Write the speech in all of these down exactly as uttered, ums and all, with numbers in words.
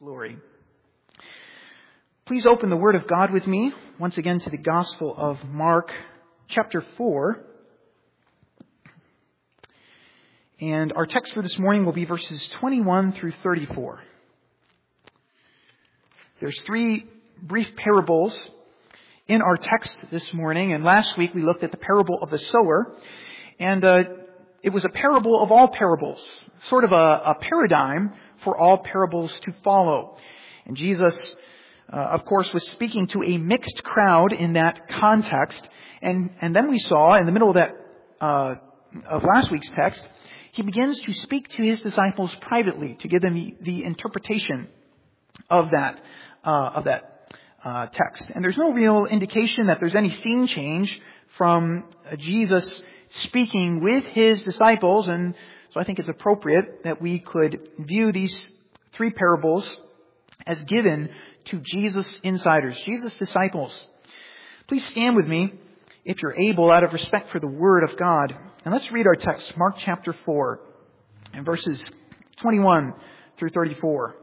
glory. Please open the Word of God with me once again to the Gospel of Mark, chapter four. And our text for this morning will be verses twenty-one through thirty-four. There's three brief parables in our text this morning, and last week we looked at the parable of the sower, and uh, it was a parable of all parables, sort of a, a paradigm for all parables to follow. And Jesus, uh, of course, was speaking to a mixed crowd in that context, and, and then we saw in the middle of that uh, of last week's text, he begins to speak to his disciples privately to give them the, the interpretation of that uh, of that uh, text. And there's no real indication that there's any scene change from uh, Jesus speaking with his disciples, and so I think it's appropriate that we could view these three parables as given to Jesus' insiders, Jesus' disciples. Please stand with me, if you're able, out of respect for the Word of God. And let's read our text, Mark chapter four, and verses twenty-one through thirty-four.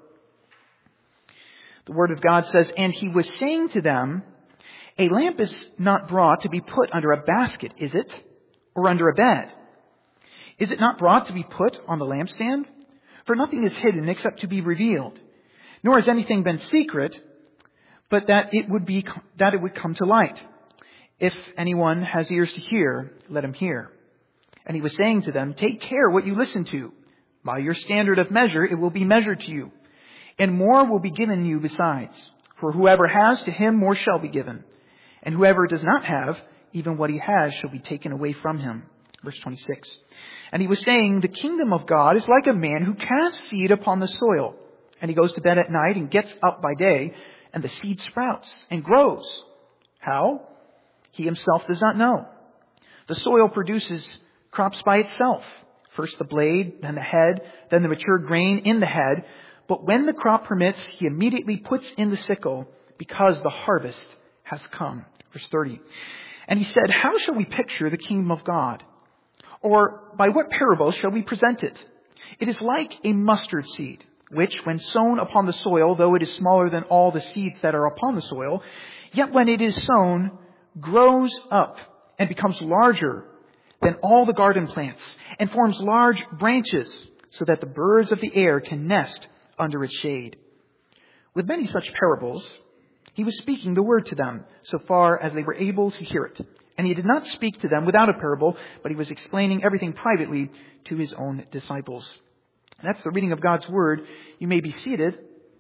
The Word of God says, "And he was saying to them, a lamp is not brought to be put under a basket, is it? Or under a bed? Is it not brought to be put on the lampstand? For nothing is hidden except to be revealed, nor has anything been secret, but that it would be that it would come to light. If anyone has ears to hear, let him hear." And he was saying to them, "Take care what you listen to. By your standard of measure it will be measured to you, and more will be given you besides. For whoever has, to him more shall be given. And whoever does not have, even what he has shall be taken away from him." Verse twenty-six. "And he was saying, the kingdom of God is like a man who casts seed upon the soil. And he goes to bed at night and gets up by day, and the seed sprouts and grows. How? He himself does not know. The soil produces crops by itself. First the blade, then the head, then the mature grain in the head. But when the crop permits, he immediately puts in the sickle, because the harvest has come." Verse thirty. "And he said, how shall we picture the kingdom of God? Or by what parable shall we present it? It is like a mustard seed, which when sown upon the soil, though it is smaller than all the seeds that are upon the soil, yet when it is sown, grows up and becomes larger than all the garden plants, and forms large branches, so that the birds of the air can nest under its shade." With many such parables, he was speaking the word to them, so far as they were able to hear it. And he did not speak to them without a parable, but he was explaining everything privately to his own disciples. That's the reading of God's Word. You may be seated.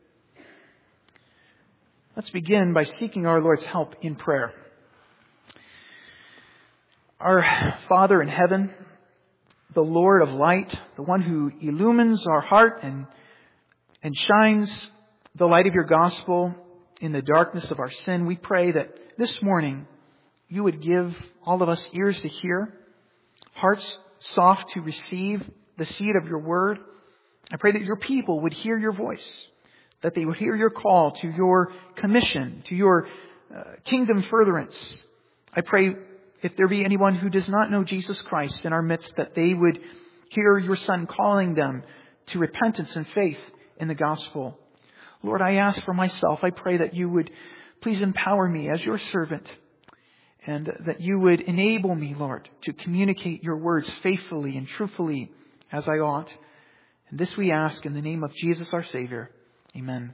Let's begin by seeking our Lord's help in prayer. Our Father in heaven, the Lord of light, the one who illumines our heart and, and shines the light of your gospel in the darkness of our sin, we pray that this morning you would give all of us ears to hear, hearts soft to receive the seed of your word. I pray that your people would hear your voice, that they would hear your call to your commission, to your uh, kingdom furtherance. I pray if there be anyone who does not know Jesus Christ in our midst, that they would hear your Son calling them to repentance and faith in the gospel. Lord, I ask for myself, I pray that you would please empower me as your servant, and that you would enable me, Lord, to communicate your words faithfully and truthfully as I ought. And this we ask in the name of Jesus our Savior. Amen.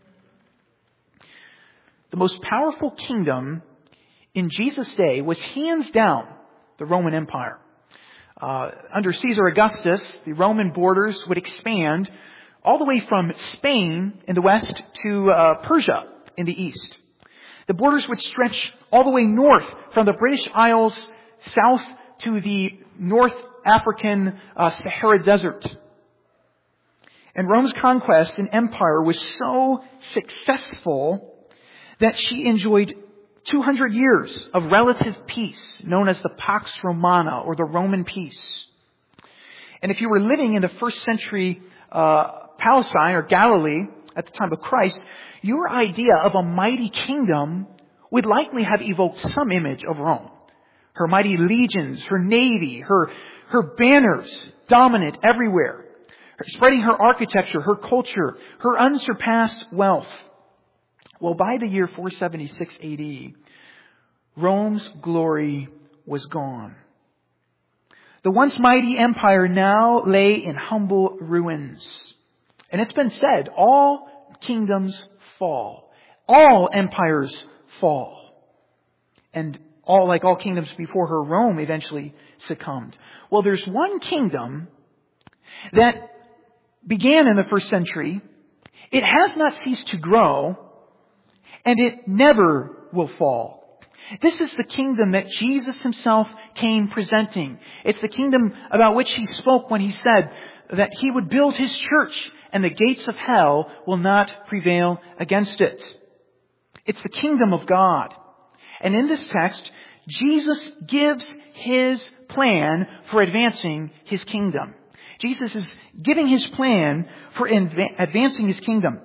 The most powerful kingdom in Jesus' day was hands down the Roman Empire. Uh, under Caesar Augustus, the Roman borders would expand all the way from Spain in the west to uh, Persia in the east. The borders would stretch all the way north from the British Isles south to the North African uh, Sahara Desert. And Rome's conquest and empire was so successful that she enjoyed two hundred years of relative peace, known as the Pax Romana, or the Roman peace. And if you were living in the first century uh, Palestine or Galilee at the time of Christ, your idea of a mighty kingdom would likely have evoked some image of Rome. Her mighty legions, her navy, her, her banners dominant everywhere. spreading her architecture, her culture, her unsurpassed wealth. Well, by the year four seventy-six A D, Rome's glory was gone. The once mighty empire now lay in humble ruins. And it's been said, all kingdoms fall. All empires fall. And all, like all kingdoms before her, Rome eventually succumbed. Well, there's one kingdom that began in the first century. It has not ceased to grow, and it never will fall. This is the kingdom that Jesus himself came presenting. It's the kingdom about which he spoke when he said that he would build his church and the gates of hell will not prevail against it. It's the kingdom of God. And in this text, Jesus gives his plan for advancing his kingdom. Jesus is giving his plan for inv- advancing his kingdom.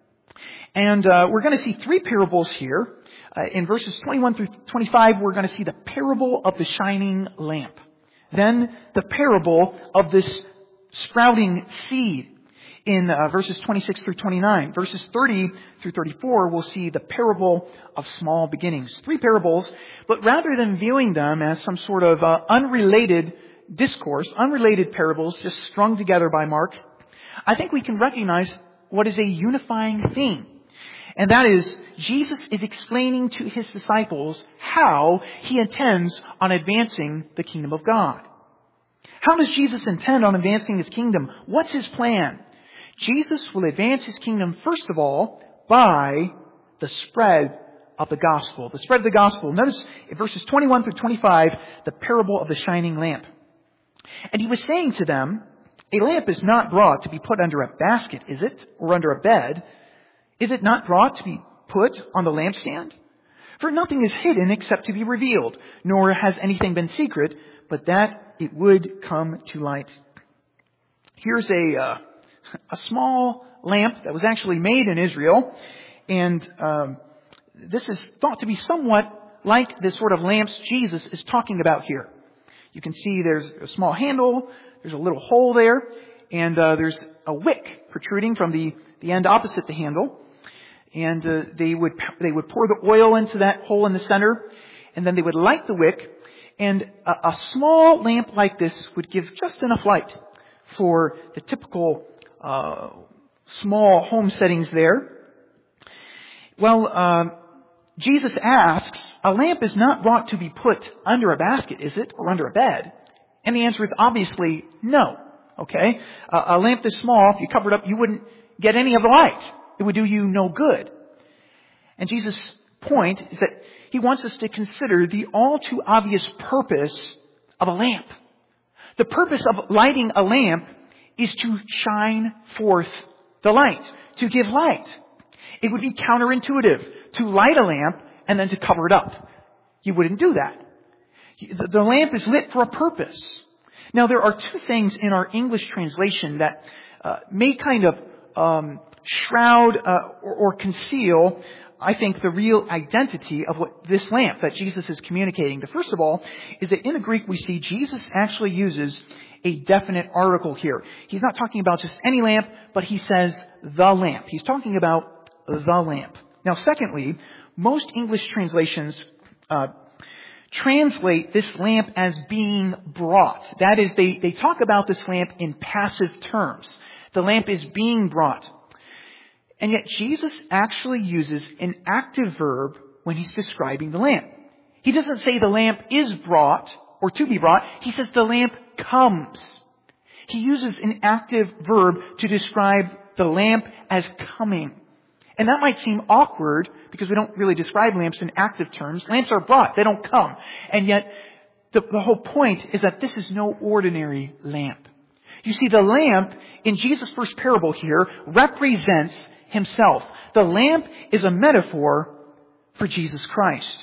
And uh, we're going to see three parables here. Uh, in verses twenty-one through twenty-five, we're going to see the parable of the shining lamp. Then the parable of this sprouting seed in uh, verses twenty-six through twenty-nine. Verses thirty through thirty-four, we'll see the parable of small beginnings. Three parables, but rather than viewing them as some sort of uh, unrelated discourse, unrelated parables just strung together by Mark, I think we can recognize what is a unifying theme. And that is, Jesus is explaining to his disciples how he intends on advancing the kingdom of God. How does Jesus intend on advancing his kingdom? What's his plan? Jesus will advance his kingdom, first of all, by the spread of the gospel. The spread of the gospel. Notice in verses twenty-one through twenty-five, the parable of the shining lamp. And he was saying to them, a lamp is not brought to be put under a basket, is it? Or under a bed? Is it not brought to be put on the lampstand? For nothing is hidden except to be revealed, nor has anything been secret, but that it would come to light. Here's a uh, a small lamp that was actually made in Israel, and um, this is thought to be somewhat like the sort of lamps Jesus is talking about here. You can see there's a small handle, there's a little hole there, and uh, there's a wick protruding from the, the end opposite the handle. And uh, they would they would pour the oil into that hole in the center, and then they would light the wick. And a, a small lamp like this would give just enough light for the typical uh, small home settings there. Well, um, Jesus asks, a lamp is not brought to be put under a basket, is it? Or under a bed? And the answer is obviously no. Okay? Uh, a lamp this small, if you cover it up, you wouldn't get any of the light. It would do you no good. And Jesus' point is that he wants us to consider the all too obvious purpose of a lamp. The purpose of lighting a lamp is to shine forth the light, to give light. It would be counterintuitive to light a lamp and then to cover it up. You wouldn't do that. The lamp is lit for a purpose. Now, there are two things in our English translation that uh, may kind of um, shroud uh, or, or conceal, I think, the real identity of what this lamp that Jesus is communicating. The first of all is that in the Greek we see Jesus actually uses a definite article here. He's not talking about just any lamp, but he says the lamp. He's talking about the lamp. Now, secondly, most English translations uh, translate this lamp as being brought. That is, they, they talk about this lamp in passive terms. The lamp is being brought. And yet Jesus actually uses an active verb when he's describing the lamp. He doesn't say the lamp is brought or to be brought. He says the lamp comes. He uses an active verb to describe the lamp as coming. And that might seem awkward because we don't really describe lamps in active terms. Lamps are brought. They don't come. And yet the, the whole point is that this is no ordinary lamp. You see, the lamp in Jesus' first parable here represents himself. The lamp is a metaphor for Jesus Christ.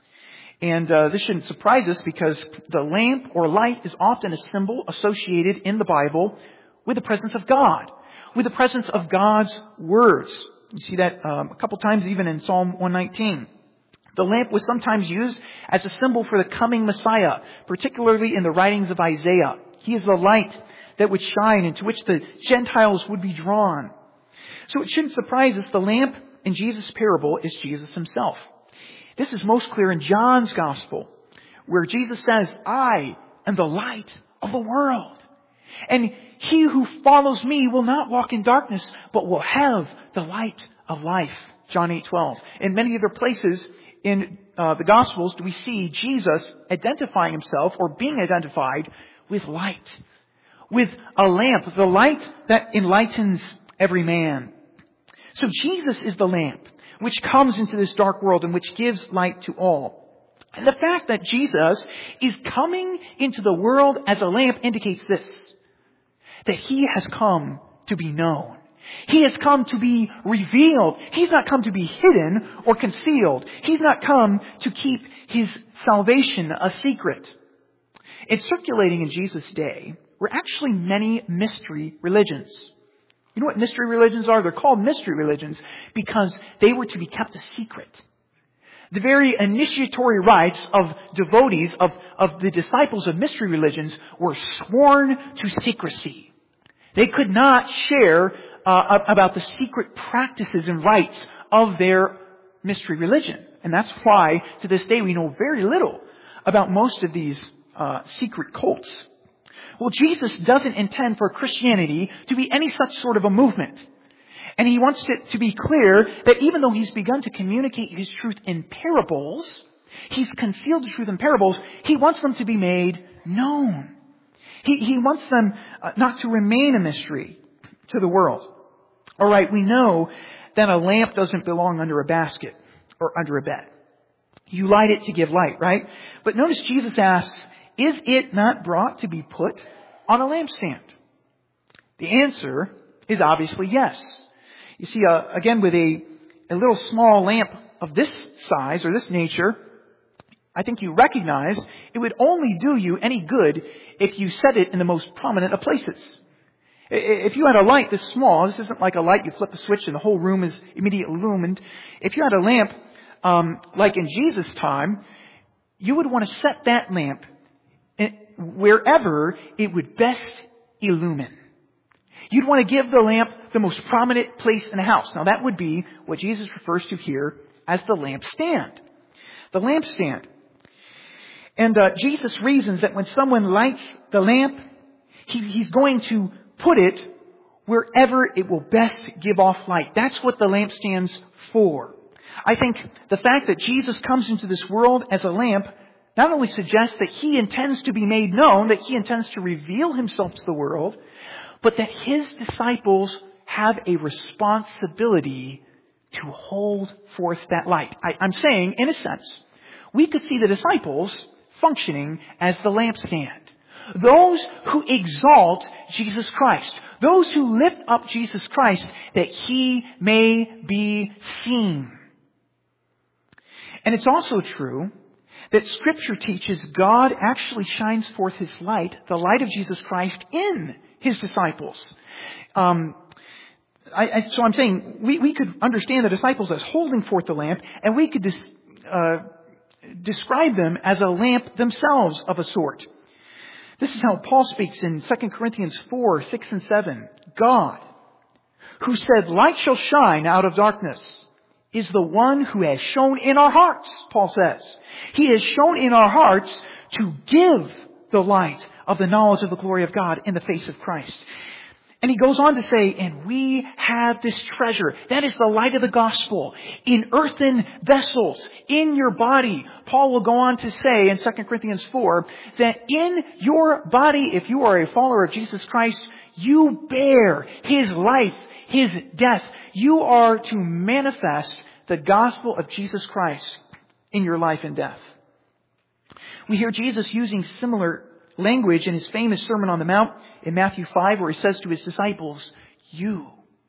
And uh, this shouldn't surprise us because the lamp or light is often a symbol associated in the Bible with the presence of God, with the presence of God's words. You see that um, a couple times even in Psalm one nineteen. The lamp was sometimes used as a symbol for the coming Messiah, particularly in the writings of Isaiah. He is the light that would shine and to which the Gentiles would be drawn. So it shouldn't surprise us, the lamp in Jesus' parable is Jesus himself. This is most clear in John's Gospel, where Jesus says, I am the light of the world. And he who follows me will not walk in darkness, but will have the light of life. John eight twelve. In many other places in uh, the Gospels do we see Jesus identifying himself or being identified with light. With a lamp, the light that enlightens every man. So Jesus is the lamp which comes into this dark world and which gives light to all. And the fact that Jesus is coming into the world as a lamp indicates this, that he has come to be known. He has come to be revealed. He's not come to be hidden or concealed. He's not come to keep his salvation a secret. It's circulating in Jesus' day were actually many mystery religions. You know what mystery religions are? They're called mystery religions because they were to be kept a secret. The very initiatory rites of devotees, of, of the disciples of mystery religions, were sworn to secrecy. They could not share uh, about the secret practices and rites of their mystery religion. And that's why, to this day, we know very little about most of these uh, secret cults. Well, Jesus doesn't intend for Christianity to be any such sort of a movement. And he wants it to be clear that even though he's begun to communicate his truth in parables, he's concealed the truth in parables, he wants them to be made known. He, he wants them uh, not to remain a mystery to the world. All right, we know that a lamp doesn't belong under a basket or under a bed. You light it to give light, right? But notice Jesus asks, is it not brought to be put on a lampstand? The answer is obviously yes. You see, uh, again, with a, a little small lamp of this size or this nature, I think you recognize it would only do you any good if you set it in the most prominent of places. If you had a light this small, this isn't like a light you flip a switch and the whole room is immediately illumined. If you had a lamp, um, like in Jesus' time, you would want to set that lamp wherever it would best illumine. You'd want to give the lamp the most prominent place in the house. Now that would be what Jesus refers to here as the lampstand. The lampstand. And uh, Jesus reasons that when someone lights the lamp, he, he's going to put it wherever it will best give off light. That's what the lamp stands for. I think the fact that Jesus comes into this world as a lamp not only suggests that he intends to be made known, that he intends to reveal himself to the world, but that his disciples have a responsibility to hold forth that light. I, I'm saying, in a sense, we could see the disciples functioning as the lampstand. Those who exalt Jesus Christ. Those who lift up Jesus Christ that he may be seen. And it's also true that Scripture teaches God actually shines forth his light, the light of Jesus Christ, in his disciples. Um, I, I, so I'm saying we, we could understand the disciples as holding forth the lamp, and we could dis, uh, describe them as a lamp themselves of a sort. This is how Paul speaks in Second Corinthians four, six and seven. God, who said, light shall shine out of darkness, is the one who has shown in our hearts, Paul says. He has shown in our hearts to give the light of the knowledge of the glory of God in the face of Christ. And he goes on to say, and we have this treasure. That is the light of the gospel in earthen vessels, in your body. Paul will go on to say in Second Corinthians four that in your body, if you are a follower of Jesus Christ, you bear his life, his death. You are to manifest the gospel of Jesus Christ in your life and death. We hear Jesus using similar language in his famous Sermon on the Mount in Matthew five, where he says to his disciples, you,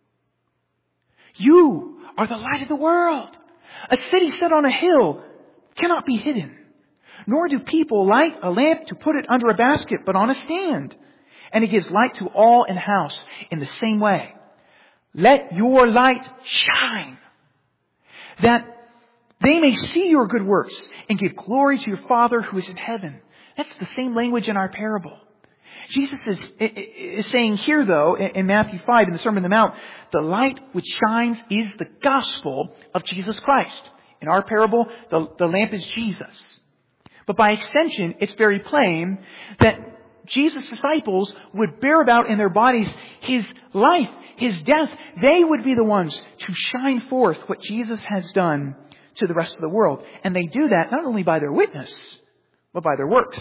you are the light of the world. A city set on a hill cannot be hidden. Nor do people light a lamp to put it under a basket, but on a stand. And it gives light to all in the house in the same way. Let your light shine, that they may see your good works and give glory to your Father who is in heaven. That's the same language in our parable. Jesus is, is saying here, though, in Matthew five, in the Sermon on the Mount, the light which shines is the gospel of Jesus Christ. In our parable, the, the lamp is Jesus. But by extension, it's very plain that Jesus' disciples would bear about in their bodies His life, His death. They would be the ones to shine forth what Jesus has done to the rest of the world. And they do that not only by their witness, but by their works.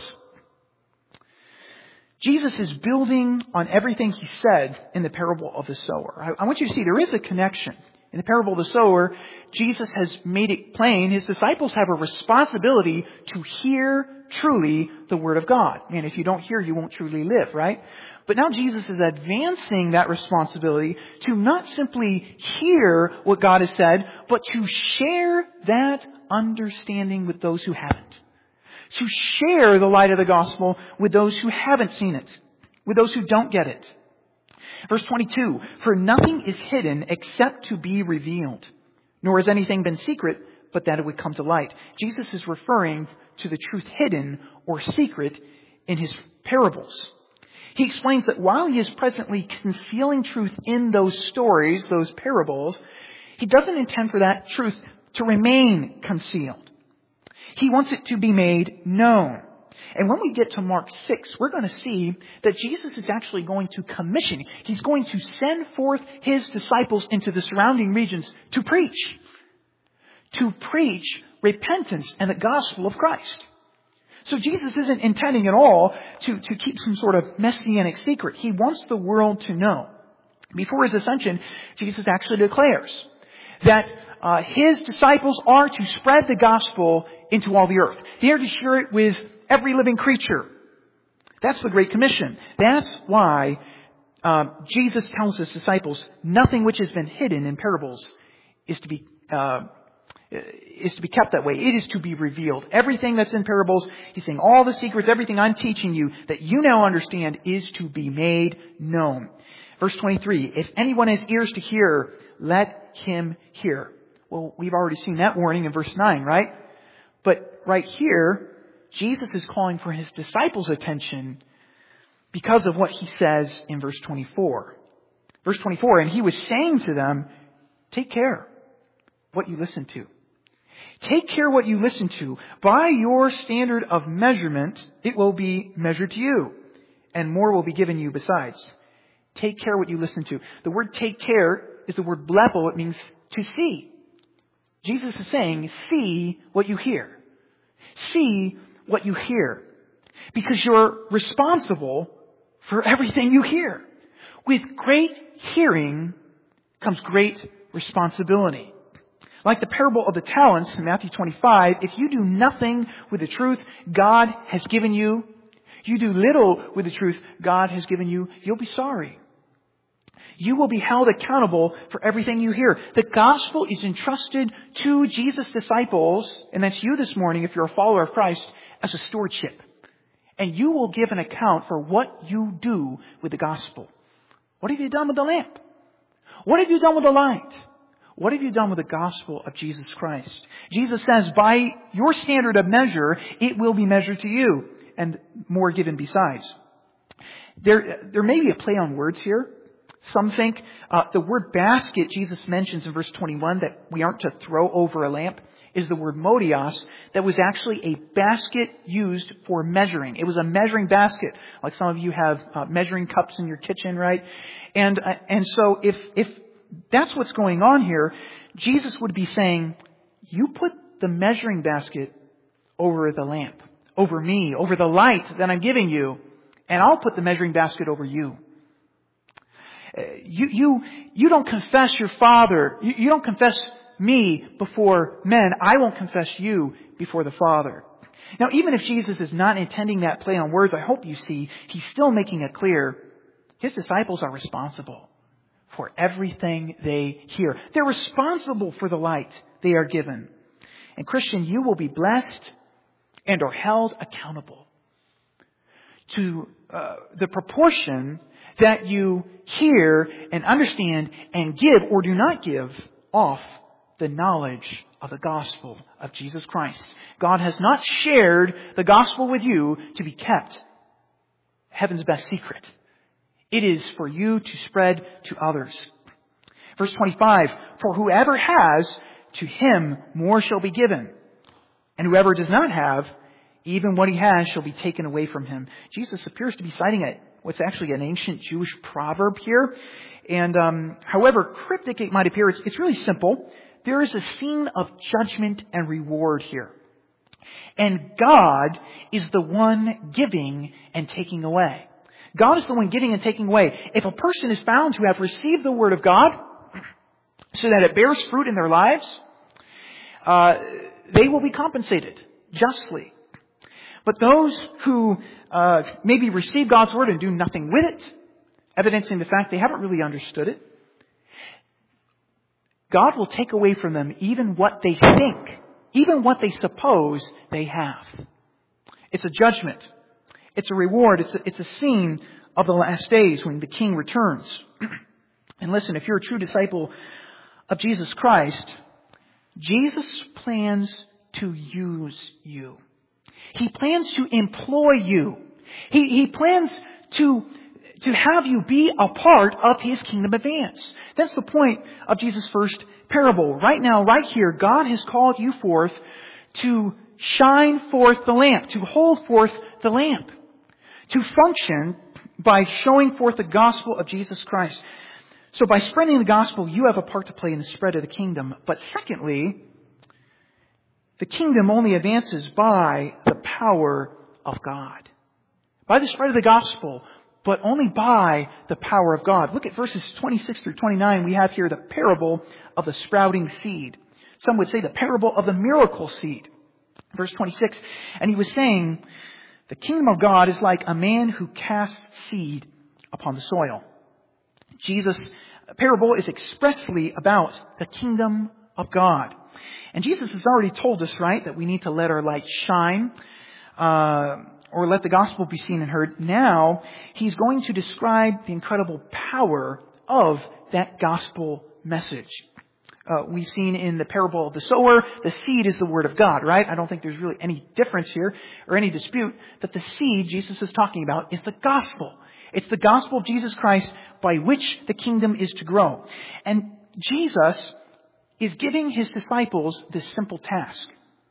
Jesus is building on everything He said in the parable of the sower. I, I want you to see there is a connection. In the parable of the sower, Jesus has made it plain His disciples have a responsibility to hear truly the Word of God. And if you don't hear, you won't truly live, right? But now Jesus is advancing that responsibility to not simply hear what God has said, but to share that understanding with those who haven't. To share the light of the gospel with those who haven't seen it, with those who don't get it. Verse twenty-two, for nothing is hidden except to be revealed, nor has anything been secret, but that it would come to light. Jesus is referring to the truth hidden or secret in His parables. He explains that while He is presently concealing truth in those stories, those parables, He doesn't intend for that truth to remain concealed. He wants it to be made known. And when we get to Mark six, we're going to see that Jesus is actually going to commission. He's going to send forth His disciples into the surrounding regions to preach. To preach repentance and the gospel of Christ. So Jesus isn't intending at all to, to keep some sort of messianic secret. He wants the world to know. Before His ascension, Jesus actually declares that uh, His disciples are to spread the gospel into all the earth. They are to share it with every living creature. That's the Great Commission. That's why uh, Jesus tells His disciples, nothing which has been hidden in parables is to be uh, is to be kept that way. It is to be revealed. Everything that's in parables, He's saying all the secrets, everything I'm teaching you that you now understand is to be made known. Verse twenty-three, if anyone has ears to hear, let him hear. Well, we've already seen that warning in verse nine, right? But right here, Jesus is calling for His disciples' attention because of what He says in verse twenty-four. Verse twenty-four, and He was saying to them, take care what you listen to. Take care what you listen to. By your standard of measurement, it will be measured to you, and more will be given you besides. Take care what you listen to. The word take care is the word blepo. It means to see. Jesus is saying, see what you hear. See what you hear. Because you're responsible for everything you hear. With great hearing comes great responsibility. Like the parable of the talents in Matthew twenty-five, if you do nothing with the truth God has given you, you do little with the truth God has given you, you'll be sorry. You will be held accountable for everything you hear. The gospel is entrusted to Jesus' disciples, and that's you this morning if you're a follower of Christ, as a stewardship. And you will give an account for what you do with the gospel. What have you done with the lamp? What have you done with the light? What have you done with the gospel of Jesus Christ? Jesus says, by your standard of measure, it will be measured to you, and more given besides. There, there may be a play on words here. Some think uh, the word basket Jesus mentions in verse twenty-one that we aren't to throw over a lamp is the word modios, that was actually a basket used for measuring. It was a measuring basket, like some of you have uh, measuring cups in your kitchen, right? And uh, and so if if that's what's going on here, Jesus would be saying, you put the measuring basket over the lamp, over me, over the light that I'm giving you, and I'll put the measuring basket over you. You, you, you don't confess your Father. You, you don't confess me before men. I won't confess you before the Father. Now, even if Jesus is not intending that play on words, I hope you see, He's still making it clear His disciples are responsible for everything they hear. They're responsible for the light they are given. And Christian, you will be blessed and are held accountable to uh, the proportion that you hear and understand and give or do not give off the knowledge of the gospel of Jesus Christ. God has not shared the gospel with you to be kept heaven's best secret. It is for you to spread to others. Verse twenty-five, for whoever has, to him more shall be given. And whoever does not have, even what he has shall be taken away from him. Jesus appears to be citing a, what's actually an ancient Jewish proverb here. And um, however cryptic it might appear, it's, it's really simple. There is a scene of judgment and reward here. And God is the one giving and taking away. God is the one giving and taking away. If a person is found to have received the Word of God so that it bears fruit in their lives, uh, they will be compensated justly. But those who uh, maybe receive God's Word and do nothing with it, evidencing the fact they haven't really understood it, God will take away from them even what they think, even what they suppose they have. It's a judgment. It's a reward. It's a, it's a scene of the last days when the King returns. And listen, if you're a true disciple of Jesus Christ, Jesus plans to use you. He plans to employ you. He, he plans to, to have you be a part of His kingdom advance. That's the point of Jesus' first parable. Right now, right here, God has called you forth to shine forth the lamp, to hold forth the lamp, to function by showing forth the gospel of Jesus Christ. So by spreading the gospel, you have a part to play in the spread of the kingdom. But secondly, the kingdom only advances by the power of God. By the spread of the gospel, but only by the power of God. Look at verses twenty-six through twenty-nine. We have here the parable of the sprouting seed. Some would say the parable of the miracle seed. Verse twenty-six, and he was saying, the kingdom of God is like a man who casts seed upon the soil. Jesus' parable is expressly about the kingdom of God. And Jesus has already told us, right, that we need to let our light shine, uh, or let the gospel be seen and heard. Now, he's going to describe the incredible power of that gospel message. Uh, we've seen in the parable of the sower, the seed is the word of God, right? I don't think there's really any difference here or any dispute that the seed Jesus is talking about is the gospel. It's the gospel of Jesus Christ by which the kingdom is to grow. And Jesus is giving his disciples this simple task.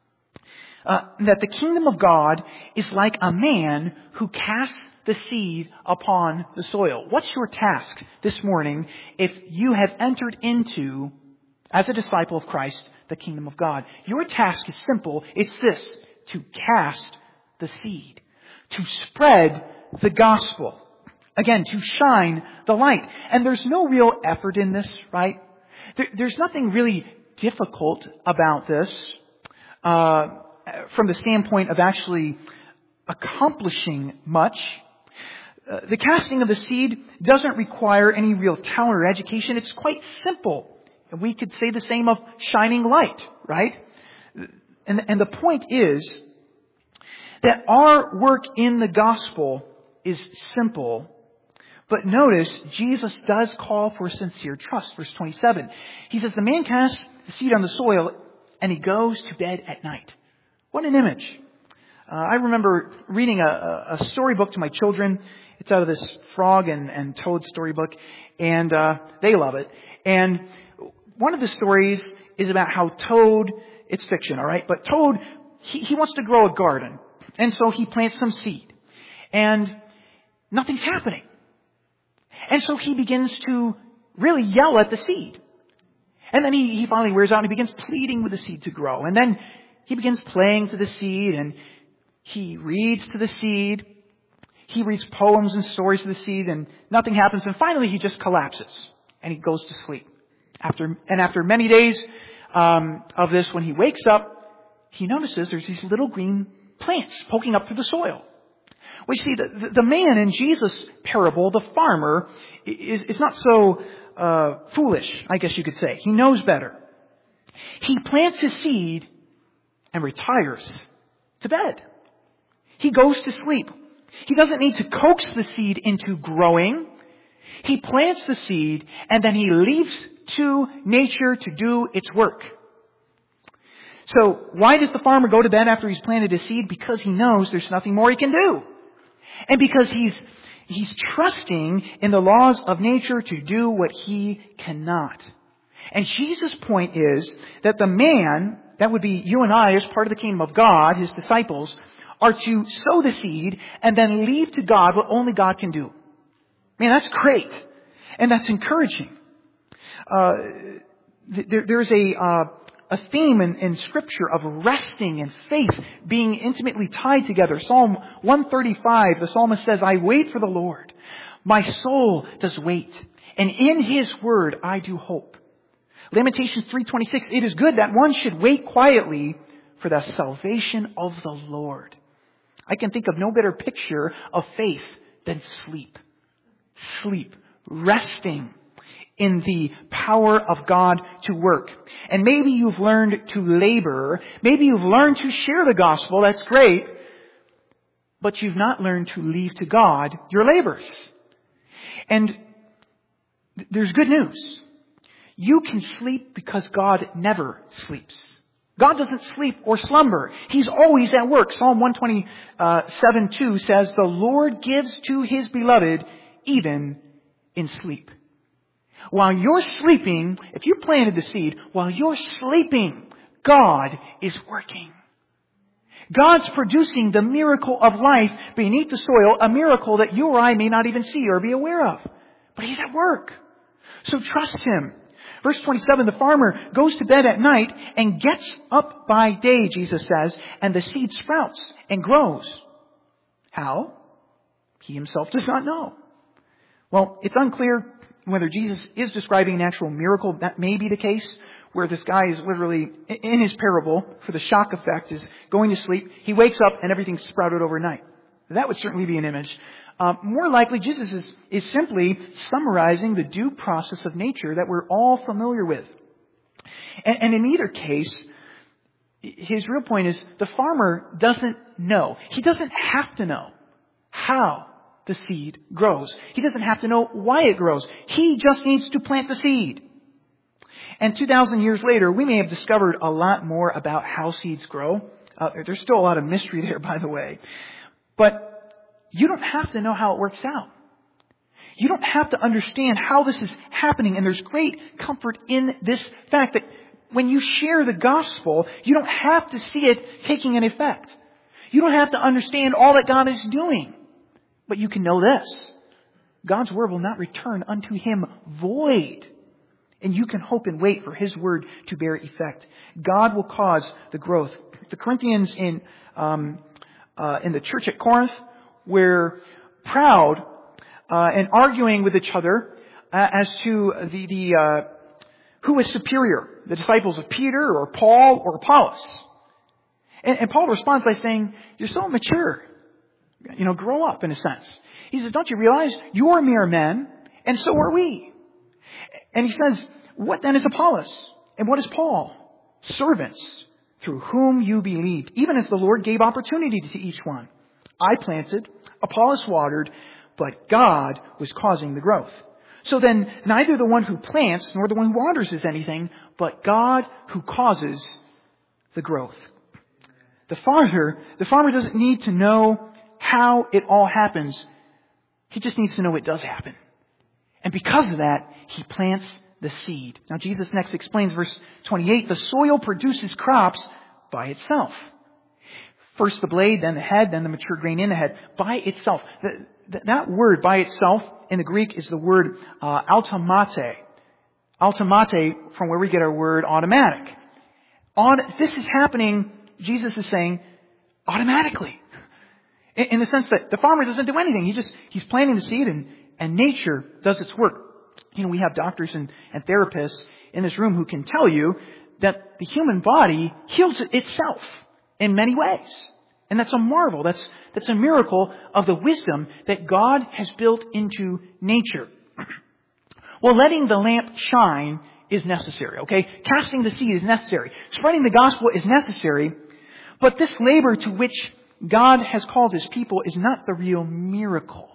Uh, that the kingdom of God is like a man who casts the seed upon the soil. What's your task this morning if you have entered into, as a disciple of Christ, the kingdom of God? Your task is simple. It's this: to cast the seed, to spread the gospel. Again, to shine the light. And there's no real effort in this, right? There, there's nothing really difficult about this uh, from the standpoint of actually accomplishing much. Uh, the casting of the seed doesn't require any real talent or education. It's quite simple. And we could say the same of shining light, right? And, and the point is that our work in the gospel is simple. But notice, Jesus does call for sincere trust. Verse twenty-seven. He says, the man casts the seed on the soil and he goes to bed at night. What an image. Uh, I remember reading a, a storybook to my children. It's out of this Frog and, and Toad storybook. And uh, they love it. And one of the stories is about how Toad, it's fiction, all right? But Toad, he, he wants to grow a garden. And so he plants some seed. And nothing's happening. And so he begins to really yell at the seed. And then he, he finally wears out and he begins pleading with the seed to grow. And then he begins playing to the seed and he reads to the seed. He reads poems and stories to the seed and nothing happens. And finally he just collapses and he goes to sleep. After And after many days um, of this, when he wakes up, he notices there's these little green plants poking up through the soil. We see the, the man in Jesus' parable, the farmer, is, is not so uh, foolish, I guess you could say. He knows better. He plants his seed and retires to bed. He goes to sleep. He doesn't need to coax the seed into growing. He plants the seed and then he leaves to nature to do its work. So why does the farmer go to bed after he's planted his seed? Because he knows there's nothing more he can do. And because he's, he's trusting in the laws of nature to do what he cannot. And Jesus' point is that the man, that would be you and I as part of the kingdom of God, his disciples, are to sow the seed and then leave to God what only God can do. Man, that's great. And that's encouraging. Uh, there, there's a, uh, a theme in, in Scripture of resting and faith being intimately tied together. Psalm one thirty-five, the psalmist says, I wait for the Lord. My soul does wait. And in His word I do hope. Lamentations three twenty-six, it is good that one should wait quietly for the salvation of the Lord. I can think of no better picture of faith than sleep. Sleep. Resting in the power of God to work. And maybe you've learned to labor. Maybe you've learned to share the gospel. That's great. But you've not learned to leave to God your labors. And there's good news. You can sleep because God never sleeps. God doesn't sleep or slumber. He's always at work. Psalm one twenty-seven two says, the Lord gives to His beloved even in sleep. While you're sleeping, if you planted the seed, while you're sleeping, God is working. God's producing the miracle of life beneath the soil, a miracle that you or I may not even see or be aware of. But He's at work. So trust Him. Verse twenty-seven, the farmer goes to bed at night and gets up by day, Jesus says, and the seed sprouts and grows. How? He himself does not know. Well, it's unclear whether Jesus is describing an actual miracle. That may be the case, where this guy is literally, in his parable, for the shock effect, is going to sleep. He wakes up and everything's sprouted overnight. That would certainly be an image. Um, more likely, Jesus is, is simply summarizing the due process of nature that we're all familiar with. And, and in either case, his real point is the farmer doesn't know. He doesn't have to know how the seed grows. He doesn't have to know why it grows. He just needs to plant the seed. And two thousand years later, we may have discovered a lot more about how seeds grow. Uh, there's still a lot of mystery there, by the way. But you don't have to know how it works out. You don't have to understand how this is happening. And there's great comfort in this fact that when you share the gospel, you don't have to see it taking an effect. You don't have to understand all that God is doing. But you can know this. God's word will not return unto Him void. And you can hope and wait for His word to bear effect. God will cause the growth. The Corinthians in, um, uh, in the church at Corinth were proud uh, and arguing with each other uh, as to the, the uh, who was superior, the disciples of Peter or Paul or Apollos. And, and Paul responds by saying, you're so immature. You know, grow up in a sense. He says, don't you realize you're mere men and so are we? And he says, what then is Apollos? And what is Paul? Servants through whom you believed, even as the Lord gave opportunity to each one. I planted, Apollos watered, but God was causing the growth. So then neither the one who plants nor the one who waters is anything, but God who causes the growth. The farmer, the farmer doesn't need to know how it all happens. He just needs to know it does happen. And because of that, he plants the seed. Now Jesus next explains verse twenty-eight, the soil produces crops by itself. First the blade, then the head, then the mature grain in the head. By itself. The, the, that word, by itself, in the Greek is the word uh, automate. Automate, from where we get our word automatic. On, this is happening, Jesus is saying, automatically. In, in the sense that the farmer doesn't do anything. He just, he's planting the seed and, and nature does its work. You know, we have doctors and, and therapists in this room who can tell you that the human body heals itself in many ways. And that's a marvel. That's, that's a miracle of the wisdom that God has built into nature. Well, letting the lamp shine is necessary, okay? Casting the seed is necessary. Spreading the gospel is necessary. But this labor to which God has called His people is not the real miracle.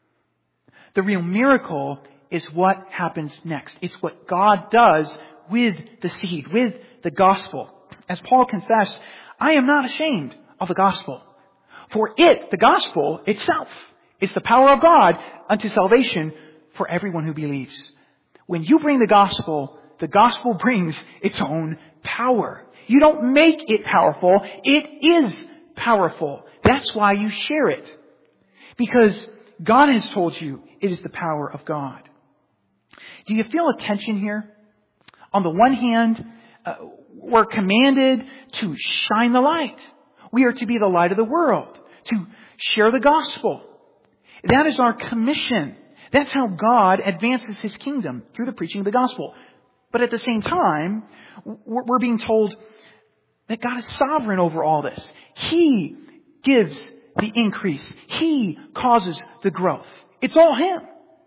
The real miracle is what happens next. It's what God does with the seed, with the gospel. As Paul confessed, I am not ashamed of the gospel. For it, the gospel itself, It's the power of God unto salvation for everyone who believes. When you bring the gospel, the gospel brings its own power. You don't make it powerful. It is powerful. That's why you share it. Because God has told you it is the power of God. Do you feel a tension here? On the one hand, uh, we're commanded to shine the light. We are to be the light of the world, to share the gospel. That is our commission. That's how God advances His kingdom, through the preaching of the gospel. But at the same time, we're being told that God is sovereign over all this. He gives the increase. He causes the growth. It's all Him.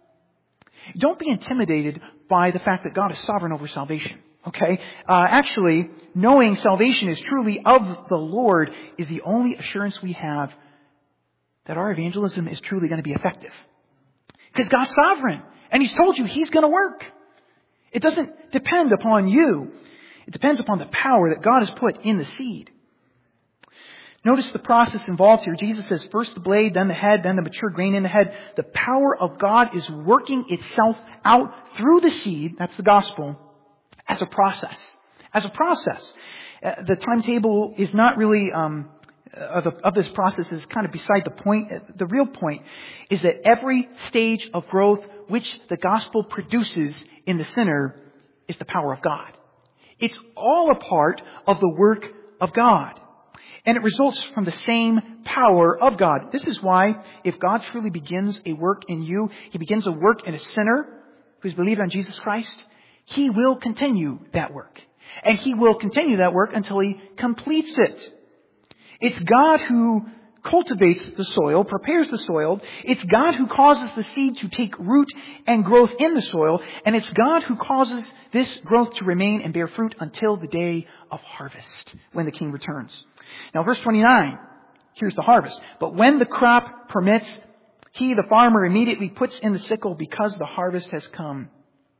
Don't be intimidated by the fact that God is sovereign over salvation. Okay? Uh, actually, knowing salvation is truly of the Lord is the only assurance we have that our evangelism is truly going to be effective. Because God's sovereign. And He's told you He's going to work. It doesn't depend upon you. It depends upon the power that God has put in the seed. Notice the process involved here. Jesus says first the blade, then the head, then the mature grain in the head. The power of God is working itself out through the seed, that's the gospel, as a process. As a process. Uh, the timetable is not really, um, of, the, of this process is kind of beside the point. The real point is that every stage of growth which the gospel produces in the sinner is the power of God. It's all a part of the work of God. And it results from the same power of God. This is why if God truly begins a work in you, He begins a work in a sinner who's believed on Jesus Christ, He will continue that work. And He will continue that work until He completes it. It's God who cultivates the soil, prepares the soil. It's God who causes the seed to take root and growth in the soil. And it's God who causes this growth to remain and bear fruit until the day of harvest, when the King returns. Now, verse twenty-nine, here's the harvest. But when the crop permits, he, the farmer, immediately puts in the sickle because the harvest has come.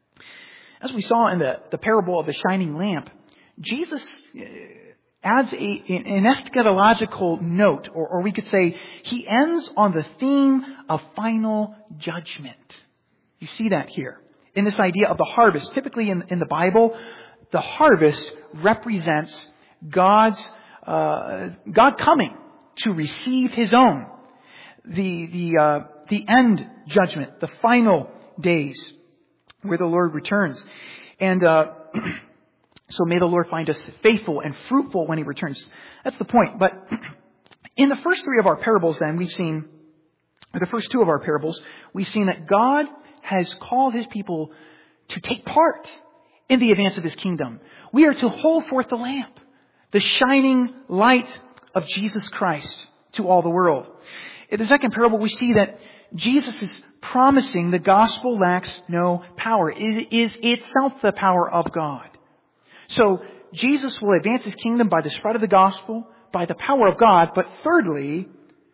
As we saw in the, the parable of the shining lamp, Jesus adds a, an eschatological note, or, or we could say He ends on the theme of final judgment. You see that here in this idea of the harvest. Typically in, in the Bible, the harvest represents God's Uh, God coming to receive His own. The, the, uh, the end judgment, the final days where the Lord returns. And, uh, so may the Lord find us faithful and fruitful when He returns. That's the point. But in the first three of our parables then, we've seen, or the first two of our parables, we've seen that God has called His people to take part in the advance of His kingdom. We are to hold forth the lamp, the shining light of Jesus Christ to all the world. In the second parable, we see that Jesus is promising the gospel lacks no power. It is itself the power of God. So Jesus will advance His kingdom by the spread of the gospel, by the power of God, but thirdly,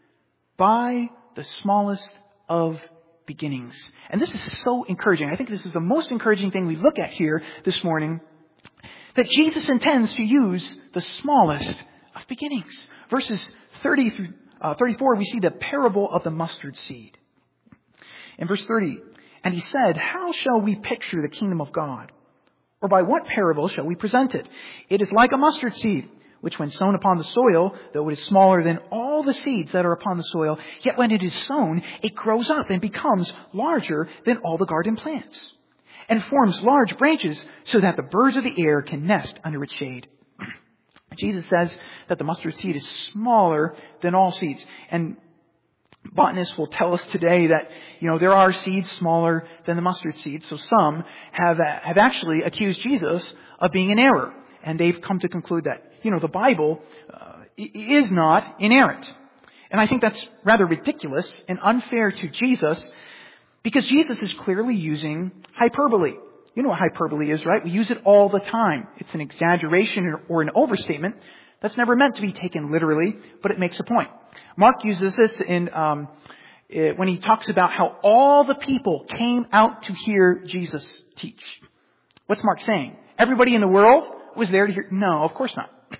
by the smallest of beginnings. And this is so encouraging. I think this is the most encouraging thing we look at here this morning, that Jesus intends to use the smallest of beginnings. Verses thirty through uh, thirty-four, we see the parable of the mustard seed. In verse thirty, and He said, how shall we picture the kingdom of God? Or by what parable shall we present it? It is like a mustard seed, which when sown upon the soil, though it is smaller than all the seeds that are upon the soil, yet when it is sown, it grows up and becomes larger than all the garden plants, and forms large branches so that the birds of the air can nest under its shade. Jesus says that the mustard seed is smaller than all seeds. And botanists will tell us today that, you know, there are seeds smaller than the mustard seed. So some have, uh, have actually accused Jesus of being in error. And they've come to conclude that, you know, the Bible uh, is not inerrant. And I think that's rather ridiculous and unfair to Jesus, because Jesus is clearly using hyperbole. You know what hyperbole is, right? We use it all the time. It's an exaggeration or an overstatement that's never meant to be taken literally, but it makes a point. Mark uses this in um, it, when he talks about how all the people came out to hear Jesus teach. What's Mark saying? Everybody in the world was there to hear? No, of course not.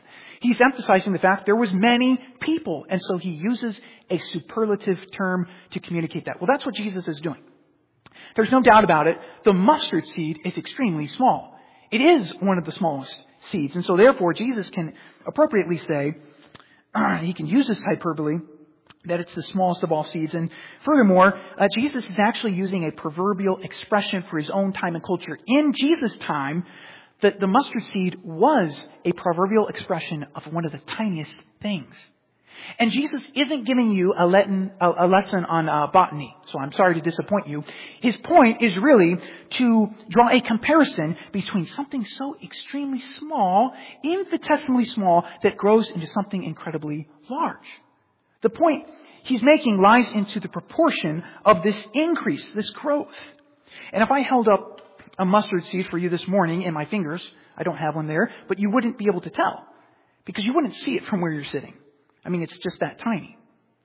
He's emphasizing the fact there was many people. And so he uses a superlative term to communicate that. Well, that's what Jesus is doing. There's no doubt about it. The mustard seed is extremely small. It is one of the smallest seeds. And so therefore, Jesus can appropriately say, uh, he can use this hyperbole, that it's the smallest of all seeds. And furthermore, uh, Jesus is actually using a proverbial expression for his own time and culture. In Jesus' time, the, the mustard seed was a proverbial expression of one of the tiniest things. And Jesus isn't giving you a, Latin, a, a lesson on uh, botany, so I'm sorry to disappoint you. His point is really to draw a comparison between something so extremely small, infinitesimally small, that grows into something incredibly large. The point he's making lies into the proportion of this increase, this growth. And if I held up a mustard seed for you this morning in my fingers, I don't have one there, but you wouldn't be able to tell because you wouldn't see it from where you're sitting. I mean, it's just that tiny.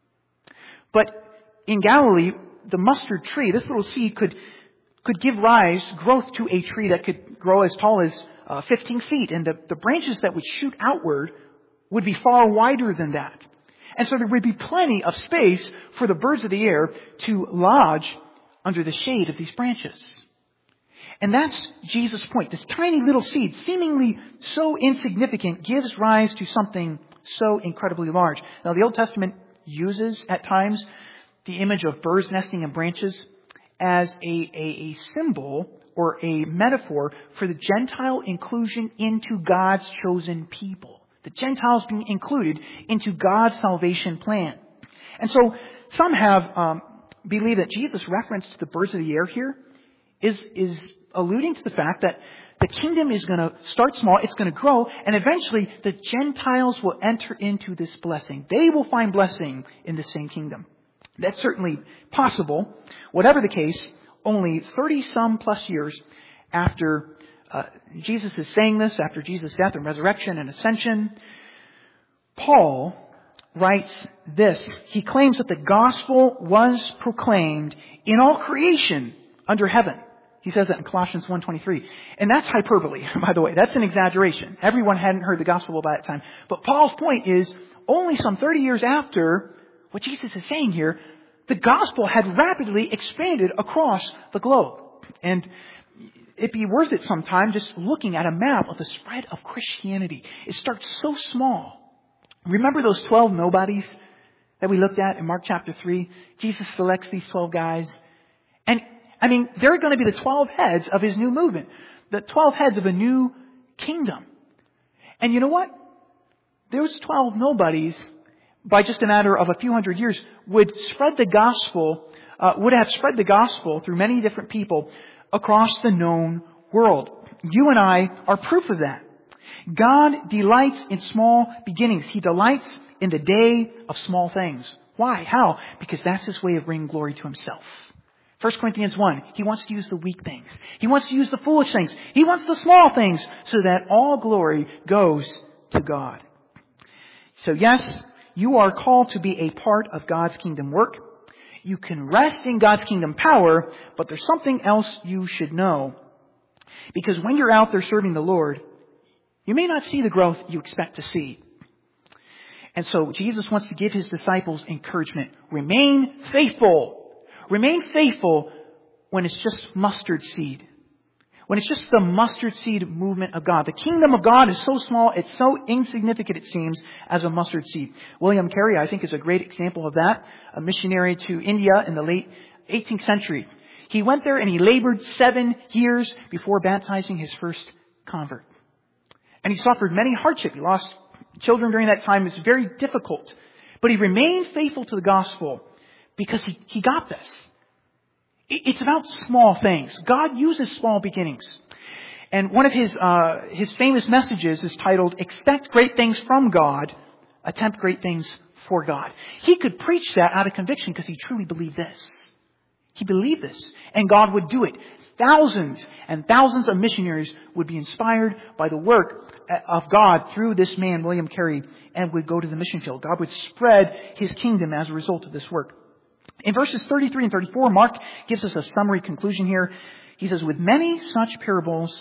But in Galilee, the mustard tree, this little seed could could give rise, growth to a tree that could grow as tall as uh, fifteen feet. And the, the branches that would shoot outward would be far wider than that. And so there would be plenty of space for the birds of the air to lodge under the shade of these branches. And that's Jesus' point. This tiny little seed, seemingly so insignificant, gives rise to something so incredibly large. Now, the Old Testament uses at times the image of birds nesting in branches as a, a, a symbol or a metaphor for the Gentile inclusion into God's chosen people. The Gentiles being included into God's salvation plan. And so some have um, believed that Jesus' reference to the birds of the air here is, is alluding to the fact that the kingdom is going to start small, it's going to grow, and eventually the Gentiles will enter into this blessing. They will find blessing in the same kingdom. That's certainly possible. Whatever the case, only thirty-some plus years after uh, Jesus is saying this, after Jesus' death and resurrection and ascension, Paul writes this. He claims that the gospel was proclaimed in all creation under heaven. He says that in Colossians one twenty-three. And that's hyperbole, by the way. That's an exaggeration. Everyone hadn't heard the gospel by that time. But Paul's point is, only some thirty years after what Jesus is saying here, the gospel had rapidly expanded across the globe. And it'd be worth it sometime just looking at a map of the spread of Christianity. It starts so small. Remember those twelve nobodies that we looked at in Mark chapter three? Jesus selects these twelve guys. And I mean, they're going to be the twelve heads of his new movement. The twelve heads of a new kingdom. And you know what? Those twelve nobodies, by just a matter of a few hundred years, would spread the gospel, uh, would have spread the gospel through many different people across the known world. You and I are proof of that. God delights in small beginnings. He delights in the day of small things. Why? How? Because that's his way of bringing glory to himself. First Corinthians one, he wants to use the weak things. He wants to use the foolish things. He wants the small things so that all glory goes to God. So yes, you are called to be a part of God's kingdom work. You can rest in God's kingdom power, but there's something else you should know. Because when you're out there serving the Lord, you may not see the growth you expect to see. And so Jesus wants to give his disciples encouragement. Remain faithful. Remain faithful when it's just mustard seed. When it's just the mustard seed movement of God. The kingdom of God is so small, it's so insignificant, it seems, as a mustard seed. William Carey, I think, is a great example of that. A missionary to India in the late eighteenth century. He went there and he labored seven years before baptizing his first convert. And he suffered many hardship. He lost children during that time. It was very difficult. But he remained faithful to the gospel because he, he got this. It's about small things. God uses small beginnings. And one of his uh, his famous messages is titled, "Expect great things from God, attempt great things for God." He could preach that out of conviction because he truly believed this. He believed this. And God would do it. Thousands and thousands of missionaries would be inspired by the work of God through this man, William Carey, and would go to the mission field. God would spread his kingdom as a result of this work. In verses thirty-three and thirty-four, Mark gives us a summary conclusion here. He says, "With many such parables,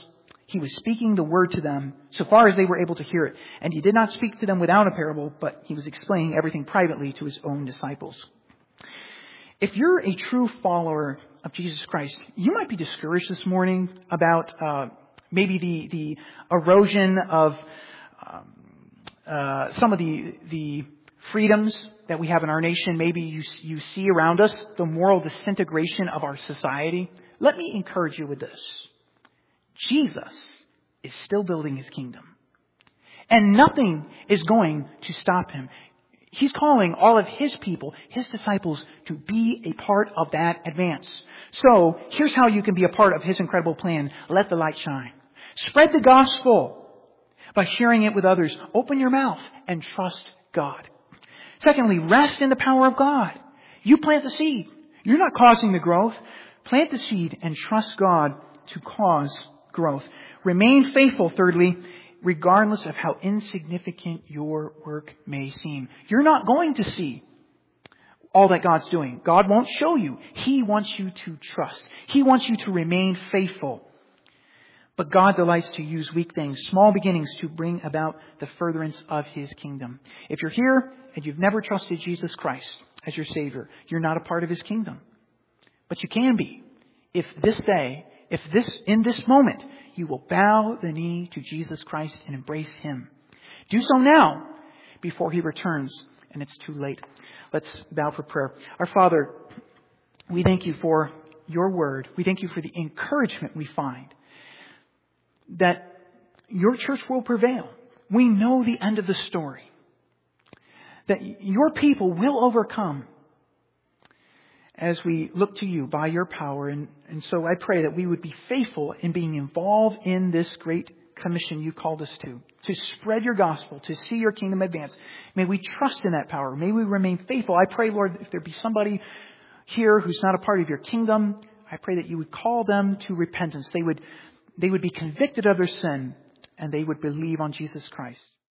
He was speaking the word to them so far as they were able to hear it. And he did not speak to them without a parable, but he was explaining everything privately to his own disciples. If you're a true follower of Jesus Christ, you might be discouraged this morning about uh, maybe the, the erosion of um, uh, some of the, the freedoms that we have in our nation. Maybe you, you see around us the moral disintegration of our society. Let me encourage you with this. Jesus is still building his kingdom. And nothing is going to stop him. He's calling all of his people, his disciples, to be a part of that advance. So, here's how you can be a part of his incredible plan. Let the light shine. Spread the gospel by sharing it with others. Open your mouth and trust God. Secondly, rest in the power of God. You plant the seed. You're not causing the growth. Plant the seed and trust God to cause growth. Remain faithful, thirdly, regardless of how insignificant your work may seem. You're not going to see all that God's doing. God won't show you. He wants you to trust. He wants you to remain faithful. But God delights to use weak things, small beginnings, to bring about the furtherance of his kingdom. If you're here and you've never trusted Jesus Christ as your Savior, you're not a part of his kingdom. But you can be if this day, if this, in this moment, you will bow the knee to Jesus Christ and embrace him. Do so now before he returns and it's too late. Let's bow for prayer. Our Father, we thank you for your word. We thank you for the encouragement we find that your church will prevail. We know the end of the story. That your people will overcome as we look to you by your power. And, and so I pray that we would be faithful in being involved in this great commission you called us to. To spread your gospel, to see your kingdom advance. May we trust in that power. May we remain faithful. I pray, Lord, if there be somebody here who's not a part of your kingdom, I pray that you would call them to repentance. They would, they would be convicted of their sin and they would believe on Jesus Christ.